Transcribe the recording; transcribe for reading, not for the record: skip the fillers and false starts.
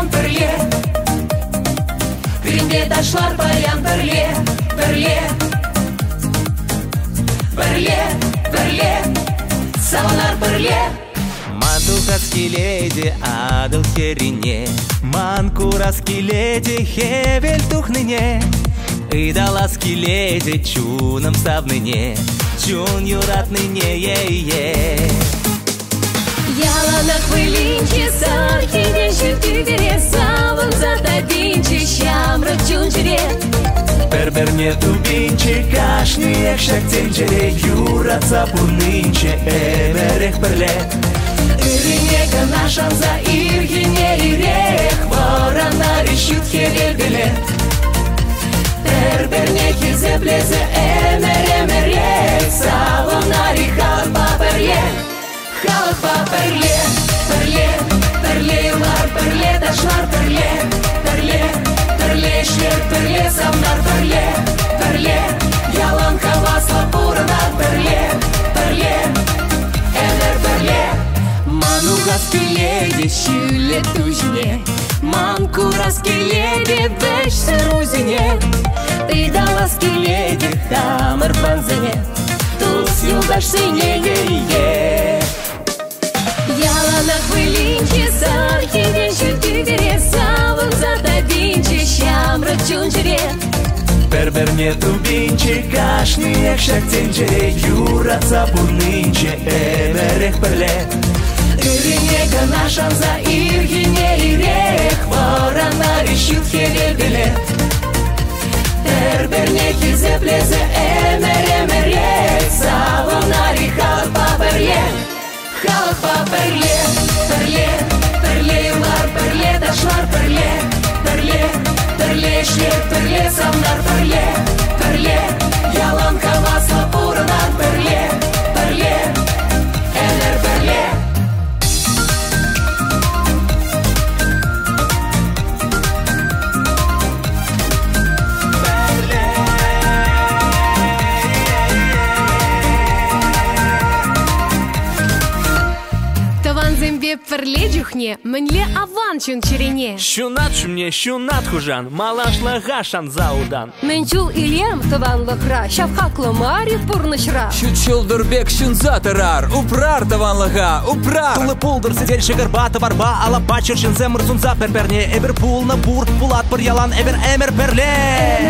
ян перле. Гринде ташлар баян перле, перле. Перле, перле, саванар перле. Мадухатский леди адыл херине, манкураский леди хевель тухныне. Идалаский леди чуном савныне, чун юратныне е-е. Ялана хвилинче сархине шүтүгере савын затадинче шамры чунчере. Берберне тубинче кашни экшак тенчере юрат сапунинче эмерех перле. Ирине канашанза иргине ирех вораннари шут хелелгеле. Берберне хизеплезе эмер-эмерек савынари халпа перле. Халпа перле, перле, перле юлар перле ташлар перле, перле, перле шлер перле савнар перле, перле, ялан хавасла пуранар перле, перле, эмер перле. Манугаский леди щуле тужине, манкураский леди вещь рузине. Идалаский леди хамар панзене, туз юлдаш сине-е-е. Ялана хвилинче сархине шүтүгере савын затадинче шамры чунчере. Берберне тубинче кашни экшак тенчере юрат сапунинче эмерех перле. Ирине канашанза иргине ирех вораннари шут хелелгеле. Берберне хизеплезе эмер-эмерек савынари халпа перле. Халпа перле, перле, перле юлар перле ташлар перле, перле, перле шлер перле савнар перле, перле, ялан хавасла пуранар перле, перле, эмер перле. Зембе перле джухне, менле аван чунчерене. Щунат шумне, щунат хужан, малашла гашан заудан. Менчул илем таван лахра, шавхакло мари пурнышра. Щучил дурбек щунзатырар, упрар таванлага, упрар. Тулы пулдыр сидель шыгырбаты барба, ала бачыр шынзе мырзунза перперне. Эбер пул на пур, пулат пыр ялан, эбер эмер перле.